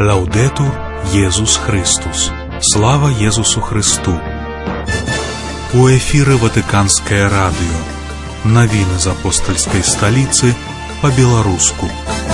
Лаўдэтур Езус Христус. Слава Езусу Христу. У эфіры Ватыканскае радыё. Навіны з апостальскай сталіцы па-беларуску.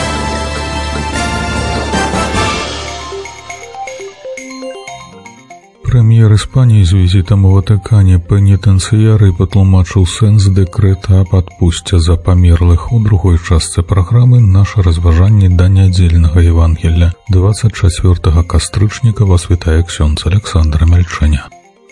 Прэм'ер Іспаніі з візітам у Ватыкане пенітэнцыярый патлумачыў сэнс дэкрэта аб адпусце за памерлых. У другой частцы праграмы наша разважанне да нядзельнага Евангелля. 24 кастрычніка вас вітае ксёндз Александр Мельчаня.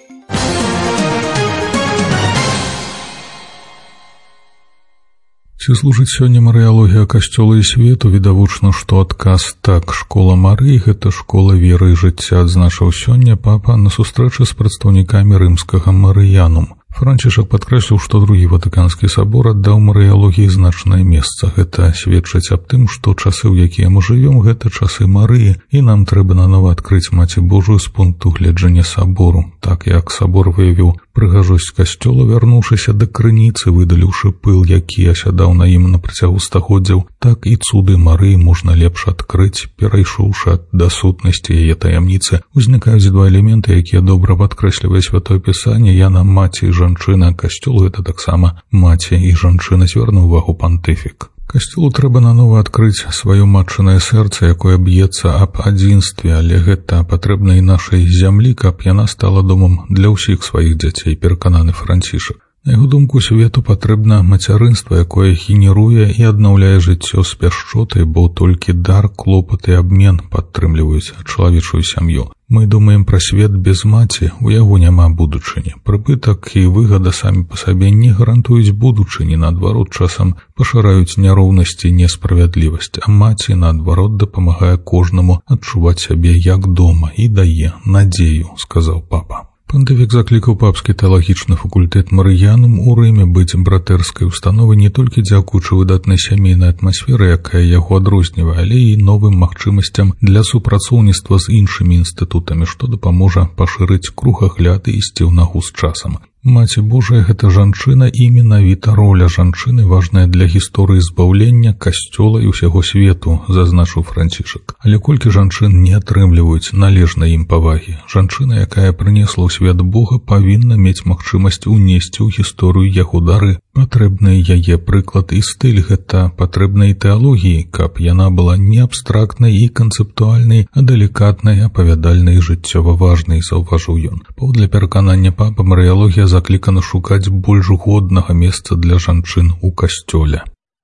Ці служыць сёння марыялогія касцёла і свету? Відавочна, што адказ так. Школа Марыі – гэта школа веры і жыцця, адзначыў сёння папа на сустрэчы з прадстаўнікамі рымскага марыянум. Францішак падкрэсліў, што другі Ватыканскі сабор аддаў марыялогіі значнае месца. Гэта сведчыць аб тым, што часы, у якія мы жывём, гэта часы Марыі, і нам трэба нанова адкрыць Маці Божую з пункту гледжання сабору. Так як сабор выявіў прыгажосць касцёла, вярнуўшыся да крыніцы, выдаліўшы пыл, які асядаў на ім на працягу стагоддзяў, так і цуды Марыі можна лепш адкрыць, перайшоўшы да сутнасці яе таямніцы. Узнікаюць два элементы, якія добра падкрэслівае Святое Пісанне: яна маці і жанчына, касцёл гэта таксама маці і жанчына, звярнуў увагу пантыфік. Касцёлу трэба нанова адкрыць сваё матчынае сэрца, якое б'ецца аб адзінстве, але гэта патрэбна і нашай зямлі, каб яна стала домам для ўсіх сваіх дзяцей, перакананы Францішак. На яго думку, свету патрэбна мацярынства, якое генеруе і аднаўляе жыццё з пяшчотай, бо толькі дар, клопат і абмен падтрымліваюць чалавечую сям'ю. Мы думаем пра свет без маці, у яго няма будучыні. Прыбытак і выгада самі па сабе не гарантуюць будучыні, наадварот, часам пашыраюць няроўнасці і несправядлівасць, а маці, наадварот, дапамагае кожнаму адчуваць сябе як дома і дае надзею, сказаў папа. Пантыфік заклікаў папскі тэалагічны факультэт Марыянум у Рыме быць братэрскай установай не толькі дзякуючы выдатнай сямейнай атмасферы, якая яго адрознівае, але і новым магчымасцям для супрацоўніцтва з іншымі інстытутамі, што дапаможа пашырыць кругагляд і ісці ў нагу з часам. Маці Божая – гэта жанчына, і менавіта роля жанчыны важная для гісторыі збаўлення касцёла і ўсяго свету, зазначыў Францішак. Але колькі жанчын не атрымліваюць належнай ім павагі? Жанчына, якая прынесла ў свет Бога, павінна мець магчымасць унесці ў гісторыю яго дары. Патрэбны яе прыклад і стыль, гэта патрэбна і тэалогіі, каб яна была не абстрактнай і канцэптуальнай, а далікатнай, апавядальнай і жыццёва важнай, заўважыў ён. Паводле пераканання папы, марыялогія заклікана шукаць больш годнага месца для жанчын у касцёле.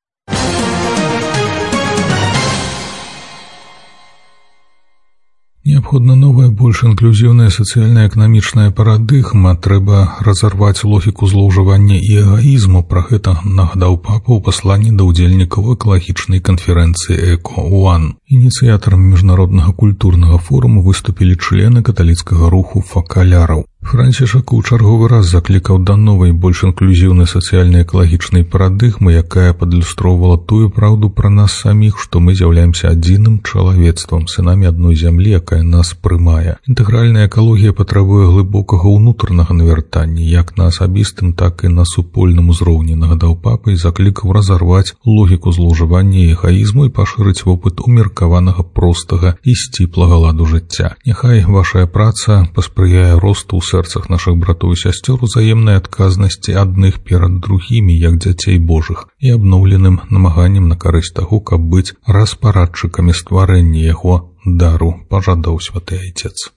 Неабходна новая, больш інклюзіўная сацыяльна-эканамічная парадыгма. Трэба разарваць логіку злоўжывання і эгоізму. Пра гэта нагадаў папа ў пасланні да ўдзельнікаў экалагічнай канферэнцыі «Эко-Уан». Ініцыятарам міжнароднага культурнага форуму выступілі члены каталіцкага руху факаляраў. Францішак у чарговы раз заклікаў да новай, больш інклюзіўнай сацыяльна-экалагічнай парадыгмы, якая падлюстроўвала тую праўду пра нас саміх, што мы з'яўляемся адзіным чалавецтвам, сынамі адной зямлі, якая нас прымае. Інтэгральная экалогія патрабуе глыбокага ўнутранага навяртання, як на асабістым, так і на супольным узроўні, нагадаў папа і заклікаў разарваць логіку злоўжывання і эгоізму і пашырыць вопыт умеркаванага, простага і сціплага ладу жыцця. Няхай вашая праца паспрыяе росту ў сэрцах нашых братоў і сясцёр узаемнай адказнасці адных перад другімі, як дзяцей Божых, і абноўленым намаганнем на карысць таго, каб быць распарадчыкамі стварэння яго дару, пажадаў святы Айцец.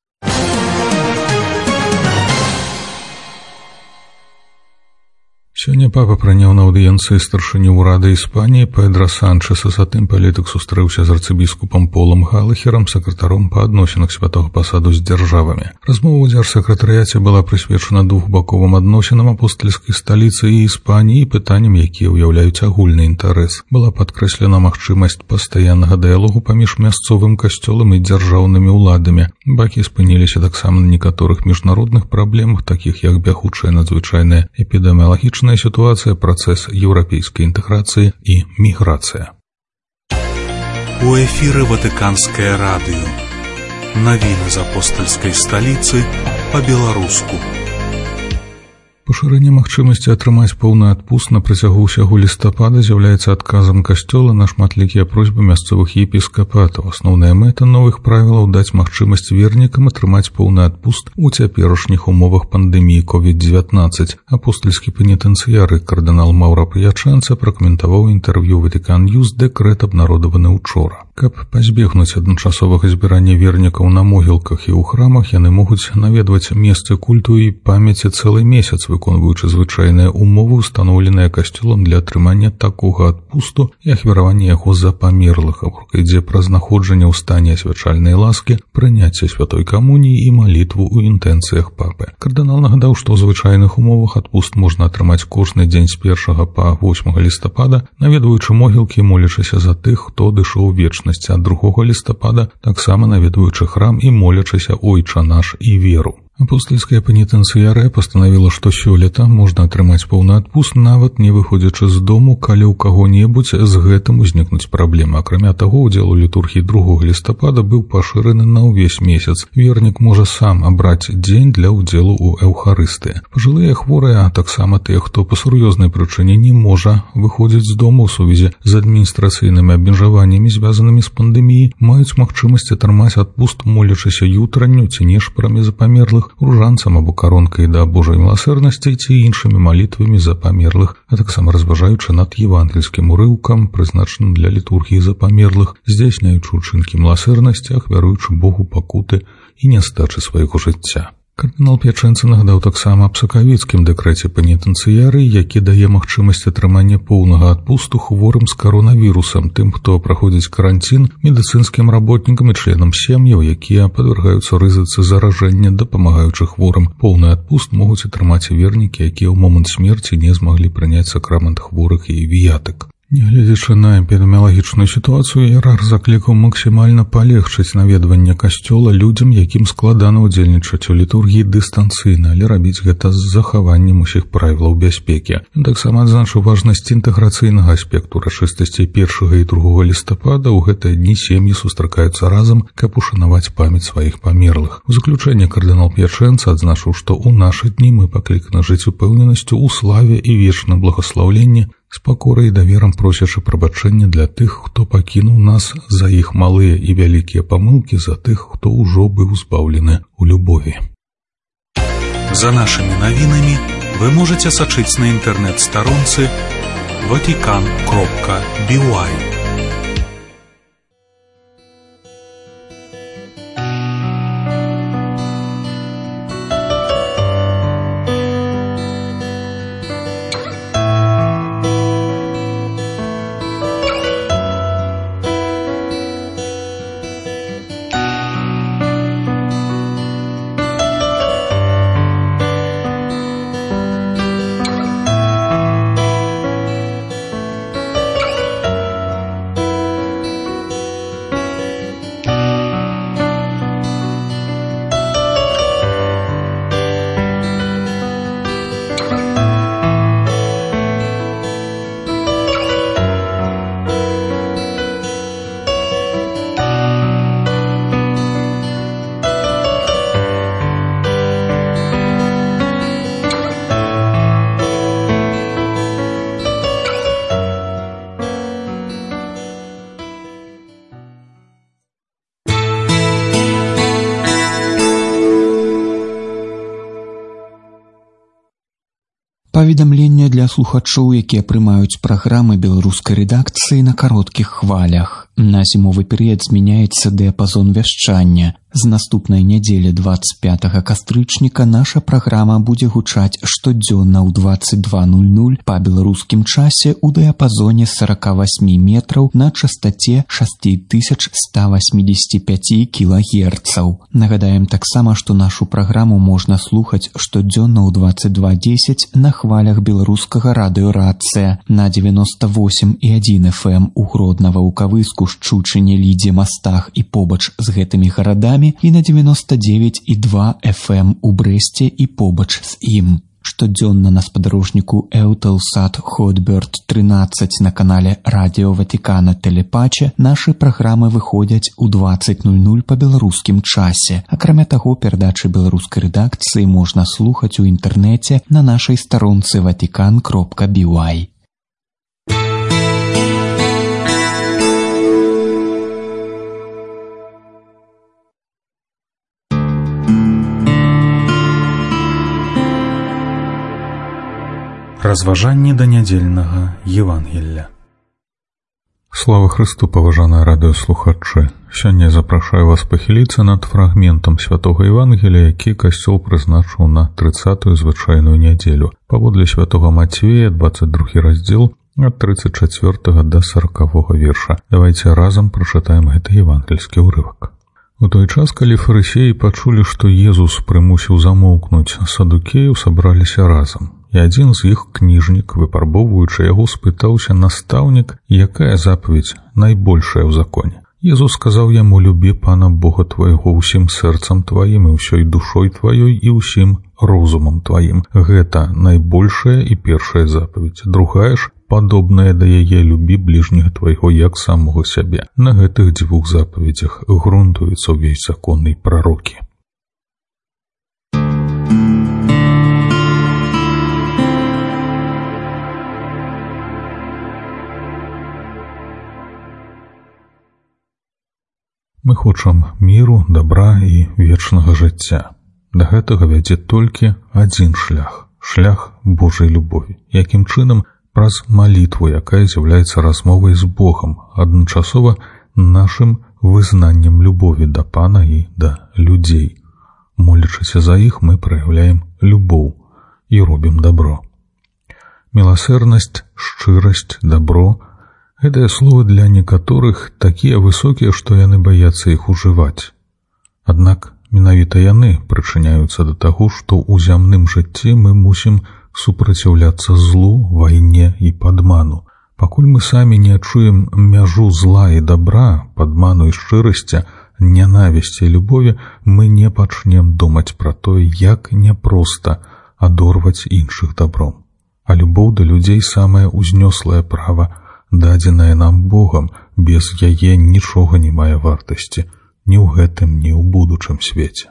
Сёння папа прыняў на аўдыенцыі старшыню ўрада Іспаніі Педра Санчеса, затым палітык сустрэўся з арцыбіскупам Полам Галахерам, сакратаром па адносінах святога пасаду з дзяржавамі. Размова ў дзяржсакратарыяце была прысвечана двухбаковым адносінам апостальскай сталіцы і Іспаніі і пытанням, якія ўяўляюць агульны інтарэс. Была падкрэслена магчымасць пастаяннага дыялогу паміж мясцовым касцёлам і дзяржаўнымі ўладамі. Бакі спыніліся таксама на некаторых міжнародных праблемах, такіх як бягучая надзвычайная эпідэміялагічная ситуация, процесс еўрапейскай інтэграцыі і міграцыя. У эфіры Ватыканскае радыё. Навіны з апостальскай сталіцы па-беларуску. Пашырэнне магчымасці атрымаць поўны адпуск на працягу ўсяго лістапада з'яўляецца адказам касцёла на шматлікія просьбы мясцовых епіскапатаў. Асноўная мэта новых правілаў даць магчымасць вернікам атрымаць поўны адпуск у цяперашніх умовах пандэміі COVID-19. Апостальскі пенітэнцыяры кардынал Маўра П'ячэнца пракаментаваў інтэрв'ю Ватикан Ньюс дэкрэт, абнародаваны учора. Каб пазбегнуць адначасовага збірання вернікаў на могілках і ў храмах, яны могуць наведваць месцы культу і памяці цэлы месяц, выконваючы звычайныя умовы, устаноўленыя касцёлам для атрымання такога адпусту і ахвяравання яго за памерлых, гаворка ідзе пра знаходжанне ў стане асвячальнай ласкі, прыняцце святой камуніі і малітву ў інтэнцыях папы. Кардынал нагадаў, што ў звычайных умовах адпуст можна атрымаць кожны дзень з 1 па 8 лістапада, наведваючы могілкі і молячыся за тых, хто адышоў у вечнасць, а 2 лістапада таксама наведваючы храм і молячыся «Ойча наш» і веру. Апостальская пенітэнцыярыя пастанавіла, што сёлета можна атрымаць поўны адпуск, нават не выходзячы з дому, калі ў каго-небудзь з гэтым узнікнуць праблемы. Акрамя таго, удзел у літургіі 2 лістапада быў пашыраны на ўвесь месяц. Вернік можа сам абраць дзень для ўдзелу ў эўхарыстыі. Пажылыя хворыя, а таксама тыя, хто па сур'ёзнай прычыне не можа выходзіць з дому ў сувязі з адміністрацыйнымі абмежаваннямі, звязанымі з пандэміяй, маюць магчымасць атрымаць адпуст, молячыся ютранню ці нешпарамі за памерлых, ружанцам або каронкай да Божай міласэрнасці ці іншымі малітвамі за памерлых, а таксама разважаючы над евангельскім урыўкам, прызначаным для літургіі за памерлых, здзяйсняючы учынкі міласэрнасці, ахвяруючы Богу пакуты і нястачы свайго жыцця. Кардынал П'ячэнца нагадаў таксама аб сакавіцкім дэкрэце пенітэнцыярыі, які дае магчымасць атрымання поўнага адпусту хворым з каронавірусам, тым, хто праходзіць каранцін, медыцынскім работнікам і членам сем'яў, якія падвяргаюцца рызыцы заражэння, дапамагаючы хворым. Поўны адпуст могуць атрымаць вернікі, якія ў момант смерці не змаглі прыняць сакрамент хворых і віятак. Нягледзячы на эпідэміялагічную сітуацыю, іерарх заклікаў максімальна палегчыць наведванне касцёла людзям, якім складана ўдзельнічаць у літургіі дыстанцыйна, але рабіць гэта з захаваннем усіх правілаў бяспекі. Ён таксама адзначыў важнасць інтэграцыйнага аспекту урачыстасцей 1 і 2 лістапада. У гэтыя дні сем'і сустракаюцца разам, каб ушанаваць памяць сваіх памерлых. У заключэнне кардынал П'ячэнца адзначыў, што ў нашы дні мы пакліканы жыць упэўненасцю ў славе і вечным благаслаўленні, з пакорай і даверам просячы прабачэння для тых, хто пакінуў нас, за іх малыя і вялікія памылкі, за тых, хто ўжо быў збаўлены ў любові. За нашымі навінамі вы можаце сачыць на інтэрнэт-старонцы vatican.by. Паведамленне для слухачоў, якія прымаюць праграмы беларускай рэдакцыі на кароткіх хвалях. На зімовы перыяд змяняецца дыяпазон вяшчання. З наступнай нядзелі 25 кастрычніка наша праграма будзе гучаць штодзённа ў 22:00 па беларускім часе ў дыяпазоне 48 метраў на частаце 6185 кГц. Нагадаем таксама, што нашу праграму можна слухаць штодзённа ў 22:10 на хвалях беларускага радыёрацыя на 98,1 FM у Гродна-Ваўкавыску, Шчучыне, Лідзе, Мастах і побач з гэтымі гарадамі і на 99,2 FM у Брэсце і побач з ім. Штодзённа на спадарожніку Eutelsat Hotbird 13 на канале Радіо Ватикана Телепача нашы праграмы выходзяць у 20:00 па беларускім часе. Акрамя таго, перадачы беларускай рэдакцыі можна слухаць у інтэрнэце на нашай старонцы vatican.by. Разважанне да нядзельнага Евангелля. Слава Христу, паважаныя радыёслухачы! Сёння запрашаю вас пахіліцца над фрагментам святога Евангелія, які касцёл прызначыў на 30-ю звычайную нядзелю. Паводле святога Мацвея, 22 раздзел, ад 34 да 40 верша. Давайце разам прачытаем гэты евангельскі ўрывак. У той час, калі фарысеі пачулі, што Езус прымусіў замоўкнуць садукеяў, сабраліся разам. І адзін з іх, кніжнік, выпрабоўваючы яго, спытаўся: «Настаўнік, якая запаведь найбольшая ў законе?» Езус сказаў яму: «Любі Пана Бога твайго ўсім сэрцам тваім і ўсёй душой тваёй і ўсім розумам тваім. Гэта найбольшая і першая запаведь. Другая ж, падобная да яе: любі бліжняга твайго як самога сябе». На гэтых дзвюх запаведзях грунтуецца ўвесь закон і прарокі. Мы хочам міру, дабра і вечнага жыцця. Да гэтага вядзе толькі адзін шлях – шлях Божай любові. Якім чынам? Праз малітву, якая з'яўляецца размовай з Богам, адначасова нашым вызнаннем любові да Пана і да людзей. Молячыся за іх, мы праяўляем любоў і робім дабро. Міласэрнасць, шчырасць, дабро – гэтыя словы для некаторых такія высокія, што яны баяцца іх ужываць. Аднак менавіта яны прычыняюцца да таго, што ў зямным жыцці мы мусім супраціўляцца злу, вайне і падману. Пакуль мы самі не адчуем мяжу зла і дабра, падману і шчырасця, нянавісці і любові, мы не пачнем думаць пра тое, як няпроста адорваць іншых дабром. А любоў да людзей самае ўзнёслае права, дадзенае нам Богам, без яе нічога не мае вартасці, ні ў гэтым, ні ў будучым свеце.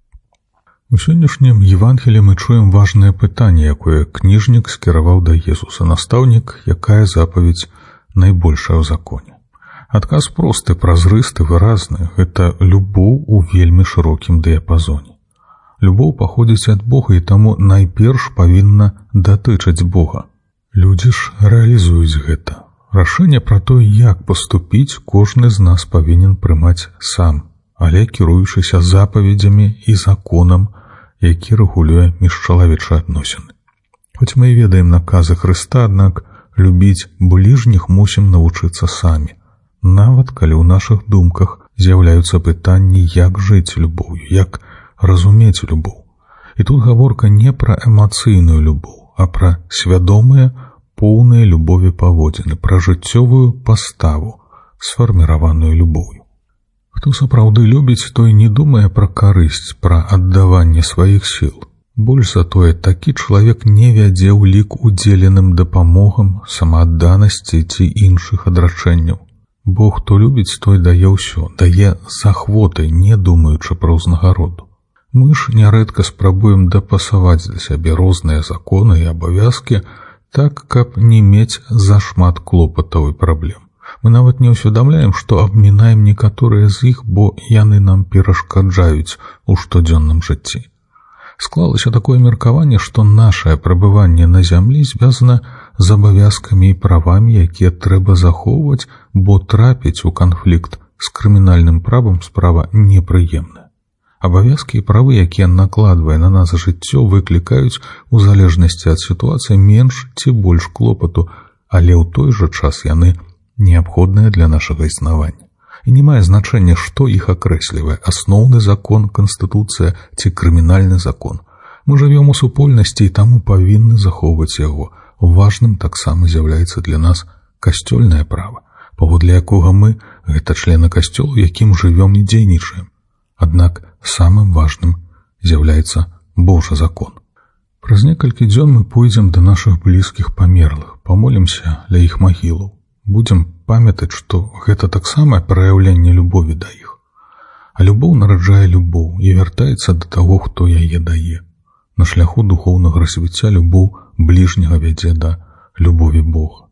У сённяшнім Евангелі мы чуем важнае пытанне, якое кніжнік скіраваў да Езуса. Настаўнік, якая запаведь найбольшая ў законе? Адказ просты, празрысты, выразны. Гэта любоў у вельмі шырокім дыяпазоне. Любоў паходзіць ад Бога і таму найперш павінна датычыць Бога. Людзі ж рэалізуюць гэта. Рашэнне пра тое, як паступіць, кожны з нас павінен прымаць сам, але кіруючыся запаведзямі і законам, які рэгулюе міжчалавечыя адносіны. Хоць мы і ведаем наказы Хрыста, аднак любіць бліжніх мусім навучыцца самі, нават калі ў нашых думках з'яўляюцца пытанні, як жыць любоўю, як разумець любоў. І тут гаворка не пра эмацыйную любоў, а пра свядомыя, поўныя любові паводзіны, пра жыццёвую паставу, сфарміраваную любоўю. Хто сапраўды любіць, той не думае пра карысць, пра аддаванне сваіх сіл. Больш за тое, такі чалавек не вядзе ў лік удзеленым дапамогам, самаадданасці ці іншых адрачэнняў. Бо хто любіць, той дае ўсё, дае з ахвотай, не думаючы пра ўзнагароду. Мы ж нярэдка спрабуем дапасаваць для сябе розныя законы і абавязкі, так, каб не мець зашмат клопатаў і праблем. Мы нават не ўсведамляем, што абмінаем некаторыя з іх, бо яны нам перашкаджаюць у штодзённым жыцці. Склалася такое меркаванне, што нашае прабыванне на зямлі звязана з абавязкамі і правамі, якія трэба захоўваць, бо трапіць у канфлікт з крымінальным правам справа непрыемная. Абавязкі і правы, якія накладвае на нас жыццё, выклікаюць у залежнасці ад сітуацыі менш ці больш клопату, але ў той жа час яны неабходныя для нашага існавання. І не мае значэння, што іх акрэслівае – асноўны закон, канстытуцыя ці крымінальны закон. Мы жывём у супольнасці і таму павінны захоўваць яго. Важным таксама з'яўляецца для нас касцёльнае права, паводле якога мы – гэта члены касцёлу, якім жывём і дзейнічаем. Аднак самым важным з'яўляецца Божы закон. Праз некалькі дзён мы пойдзем да нашых блізкіх памерлых, памолімся ля іх магілаў. Будзем памятаць, што гэта таксама праяўленне любові да іх. А любоў нараджае любоў і вяртаецца да таго, хто яе дае. На шляху духоўнага развіцця любоў бліжняга вядзе да любові Бога.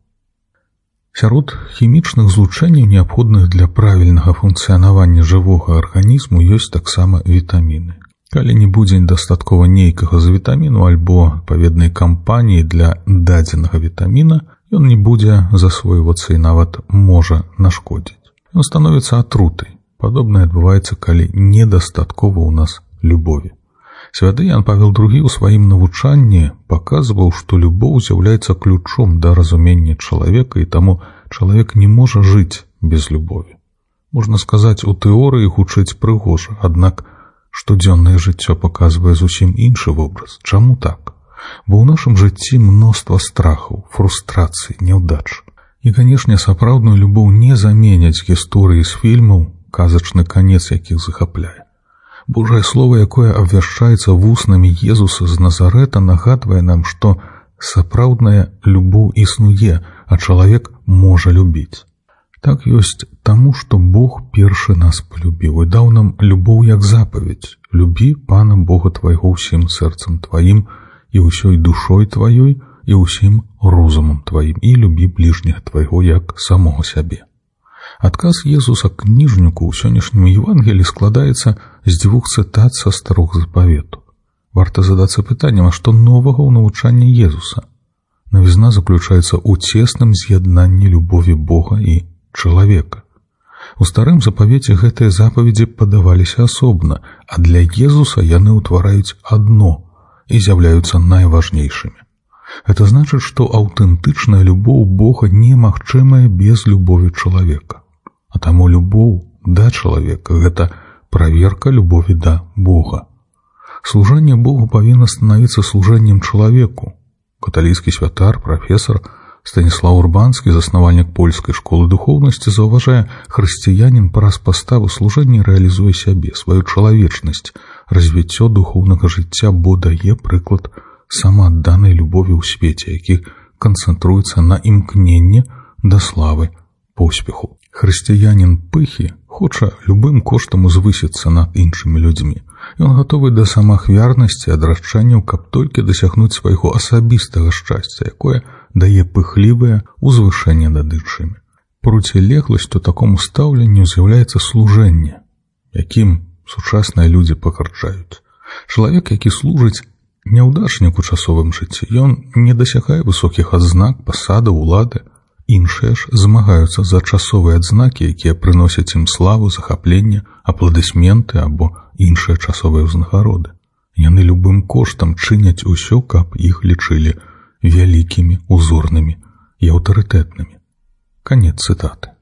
Сярод хімічных злучэнняў, неабходных для правільнага функцыянавання жывога арганізму, ёсць таксама вітаміны. Калі не будзе дастаткова нейкага з вітаміну альбо адпаведнай кампаніі для дадзенага вітаміна, ён не будзе засвойвацца і нават можа нашкодзіць. Ён становіцца атрутай. Падобнае адбываецца, калі недастаткова ў нас любові. Святы Ян Павел II у сваім навучанні паказваў, што любоў з'яўляецца ключом да разумення чалавека, і таму чалавек не можа жыць без любові. Можна сказаць, у тэорыі гучыць прыгожа, аднак штодзённае жыццё паказвае зусім іншы вобраз. Чаму так? Бо ў нашым жыцці мноства страхаў, фрустрацый, няўдач. І, канешне, сапраўдную любоў не заменяць гісторыі з фільмаў, казачны канец якіх захапляе. Божае слово, якое абвяшчаецца вуснамі Езуса з Назарэта, нагадвае нам, што сапраўдная любоў існуе, а чалавек можа любіць. Так ёсць таму, што Бог першы нас полюбіў і даў нам любоў як запаведь. Любі Пана Бога твайго ўсім сэрцам тваім і ўсёй душой тваёй і ўсім розумам тваім, і любі бліжняга твайго як самога сябе. Адказ Езуса кніжніку ў сённяшнім Евангелі складаецца з 2 цытат са старога запавету. Варта задацца пытаннем, а што новага ў навучанні Езуса? Навізна заключаецца ў цесным з'яднанні любові Бога і чалавека. У старым запавеце гэтыя запаведзі падаваліся асобна, а для Езуса яны ўтвараюць адно і з'яўляюцца найважнейшымі. Гэта значыць, што аўтэнтычная любоў Бога немагчымая без любові чалавека. А таму любоў да чалавека – гэта праверка любові да Бога. Служэнне Богу павінна станавіцца служэннем чалавеку. Каталійскі святар, прафесар Станіслаў Урбанскі, заснавальнік польскай школы духоўнасці, заўважае, хрысціянін праз паставу служэння рэалізуе сябе, сваю чалавечнасць, развіццё духоўнага жыцця, бо дае прыклад самаадданай любові ў свеце, які канцэнтруецца на імкненні да славы, поспеху. Хрысціянін пыхі хоча любым коштам узвысіцца над іншымі людзьмі. Ён гатовы да самаахвярнасці, адрачанняў, каб толькі дасягнуць свайго асабістага шчасця, якое дае пыхлівае узвышэнне над іншымі. Процілегласцю такому стаўленню з'яўляецца служэнне, якім сучасныя людзі пагарджаюць. Чалавек, які служыць няўдачнік у часовым жыцці, ён не дасягае высокіх адзнак, пасадаў, улады. Іншыя ж змагаюцца за часовыя адзнакі, якія прыносяць ім славу, захапленне, апладысменты або іншыя часовыя ўзнагароды. Яны любым коштам чыняць усё, каб іх лічылі вялікімі, узорнымі і аўтарытэтнымі. Канец цытаты.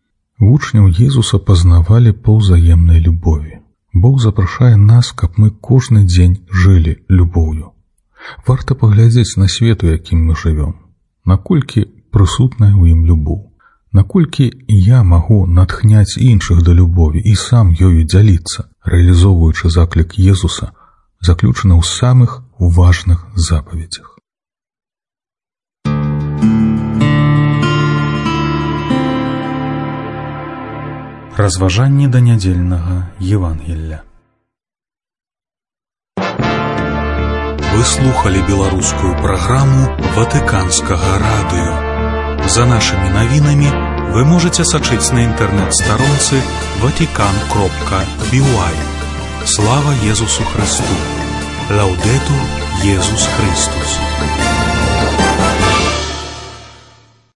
Вучняў Езуса пазнавалі па ўзаемнай любові. Бог запрашае нас, каб мы кожны дзень жылі любоўю. Варта паглядзець на свет, у якім мы жывём. Наколькі прысутная ў ім любоў. Наколькі я магу натхняць іншых да любові і сам ёю дзяліцца, рэалізоўваючы заклік Езуса, заключаны ў самых важных запаведзях. Разважанні да нядзельнага Евангелля. Вы слухали беларускую праграму Ватыканскага радыё. За нашими навінамі вы можете сачыць на інтэрнэт-старонцы vatican.by. Слава Езусу Христу! Лаўдэтур Езус Христус!